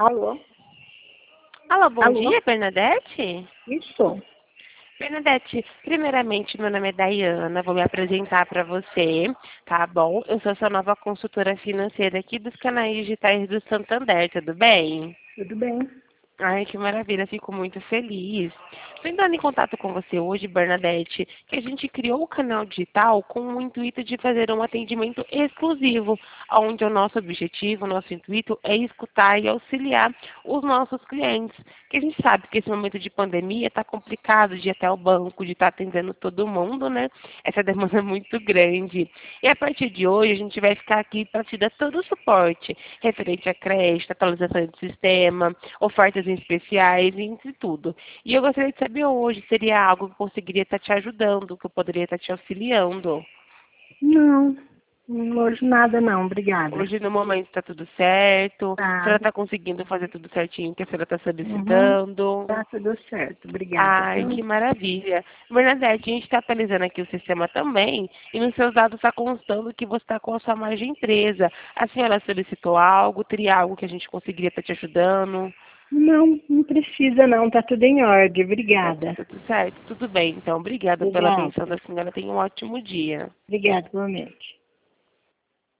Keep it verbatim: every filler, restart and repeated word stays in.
Alô? Alô, bom Alô? dia, Bernadette? Isso. Bernadette, primeiramente, meu nome é Dayana, vou me apresentar para você, tá bom? Eu sou sua nova consultora financeira aqui dos canais digitais do Santander, tudo bem? Tudo bem? Ai, que maravilha, fico muito feliz. Estou entrando em contato com você hoje, Bernadette, que a gente criou o canal digital com o intuito de fazer um atendimento exclusivo, onde o nosso objetivo, o nosso intuito é escutar e auxiliar os nossos clientes. Que a gente sabe que esse momento de pandemia está complicado de ir até o banco, de estar atendendo todo mundo, né? Essa demanda é muito grande. E a partir de hoje, a gente vai ficar aqui para te dar todo o suporte referente a crédito, atualização do sistema, ofertas especiais, entre tudo. E eu gostaria de saber hoje, seria algo que eu conseguiria estar te ajudando, que eu poderia estar te auxiliando. Não, hoje nada não, obrigada. Hoje, no momento, está tudo certo, a Tá. senhora está conseguindo fazer tudo certinho que a senhora está Uhum. solicitando. Tá tudo certo, obrigada. Ai, Viu? que maravilha. Bernadette, a gente está atualizando aqui o sistema também, e nos seus dados está constando que você está com a sua margem presa. A senhora solicitou algo, teria algo que a gente conseguiria estar te ajudando? Não, não precisa não, tá tudo em ordem, Tá obrigada. tudo certo? Tudo bem, então. Obrigada pela Obrigada. atenção da senhora. Tenha um ótimo dia. Obrigada, igualmente.